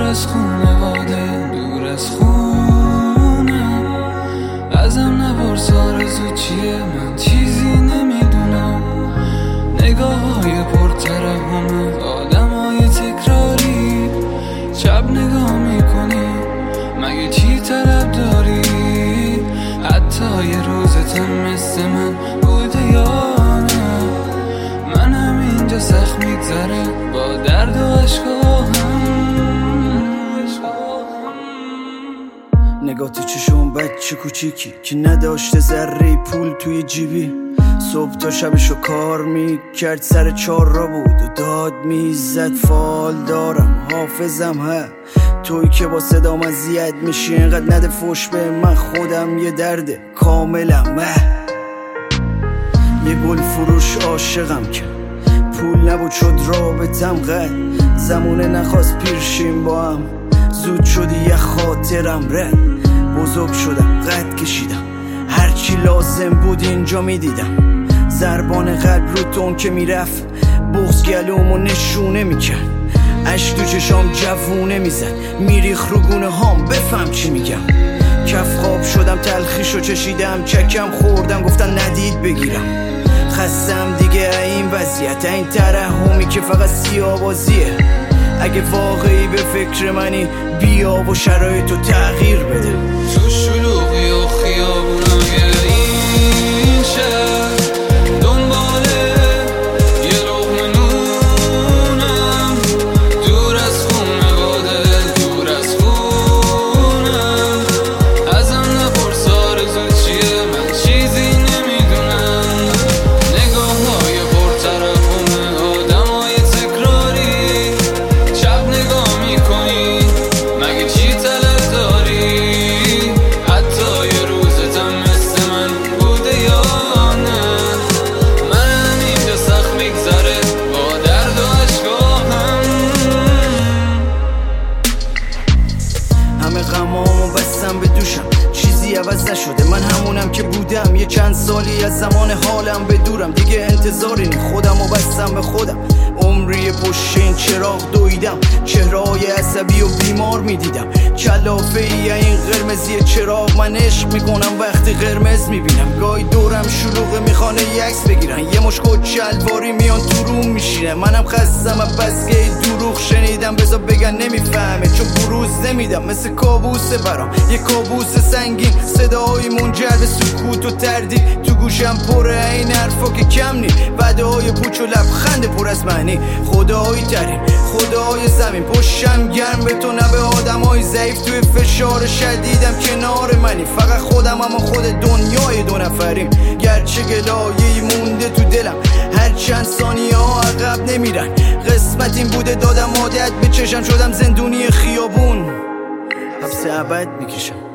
از خونواده، دور از خونم. ازم نپرس آرزو چیه، من چیزی نمیدونم. نگاه‌های پرترحم آدم‌های تکراری، شب نگاه میکنی مگه چی طلب داری؟ حتی یه روزتم مثل من بوده یا نه؟ من همینجا سخت میگذره با درد و عشقاهم. نگاه تو چشم بچه کوچیکی که نداشته ذره پول توی جیبی، صبح تا شبشو کار میکرد، سر 4 را بود و داد میزد. فال دارم حافظم توی که با صدام اذیت میشی، اینقدر نده فوش به من، خودم یه درد کاملم. یه گل فروش عاشقم که پول نبود شد رابطم قد، زمونه نخواست پیرشیم با هم، زود شدی یه خاطرم رد. بزرگ شدم قد کشیدم، هرچی لازم بود اینجا میدیدم. ضربان قلب رو تون که میرفت، بغض گلومو نشونه میکرد، عشق تو چشام جوونه میزد، میریخ رو گونه هام بفهم چی میگم. کف خواب شدم تلخیشو چشیدم، چکم خوردم گفتن ندید بگیرم. خستم دیگه این وضعیت، این ترحمی که فقط سیاه‌بازیه. اگه واقعی به فکر منی بیا و شرایطو تغییر بده. تو شلوغی و خیابونای این شهر دنباله یه لقمه نونم، دور از خونواده، دور از خونم. ازم نپرس آرزو چیه، من چیزی نمیدونم. نگاه‌های پرترحم آدم‌های تکراری، شب نگاه میکنی مگه چی طلب داری؟ حتی یه روزتم مثل من بوده یا نه؟ من اینجا سخت میگذره با درد و عشقاهم. همه غمامو بستم به دوشم، چیزی عوض نشده، من همونم که بودم. یه چند سالی از زمان حالم به دورم، دیگه انتظاری نی، خودمو بستم به خودم. عمری پشت این چراغ دویدم، چهره‌های عصبی و بیمار میدیدم. کلافه ای این قرمزی چراغ، من عشق میکنم وقتی قرمز میبینم. گاهی دورم شلوغه میخوانه یه عکس بگیرن، یه مش کت شلواری میان تو روم میشینه. منم خستم از بس که دروغ شنیدم، بذار بگن نمیفهمه چون بروز نمیدم. مثل کابوسه برام یه کابوس سنگین، صداهای منجر به سکوت و تردید. تو گوشم پره این حرفا که کم نی، وعده‌های پوچ و لبخند پر از معنی. خدای ترین خدای زمین، پشتم گرم به تو، نه به آدمای ضعیف توی فشار شدیدم کنار منی. فقط خودم اما خود دنیای 2 نفریم، گرچه گلایه‌ای مونده تو دلم، هر چند ثانیه ها عقب نمیرن. قسمت این بوده دادم عادت به چشم، شدم زندونی خیابون، حبس ابد میکشم.